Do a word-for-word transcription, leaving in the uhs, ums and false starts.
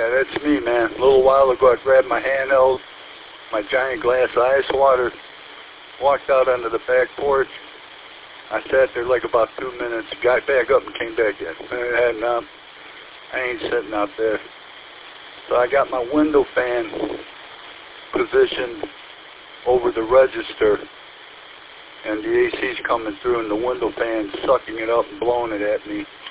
Yeah, that's me, man. A little while ago, I grabbed my handheld, my giant glass of ice water, walked out onto the back porch. I sat there like about two minutes, got back up and came back in. I had enough. I ain't sitting out there. So I got my window fan positioned over the register, and the A C's coming through, and the window fan's sucking it up and blowing it at me.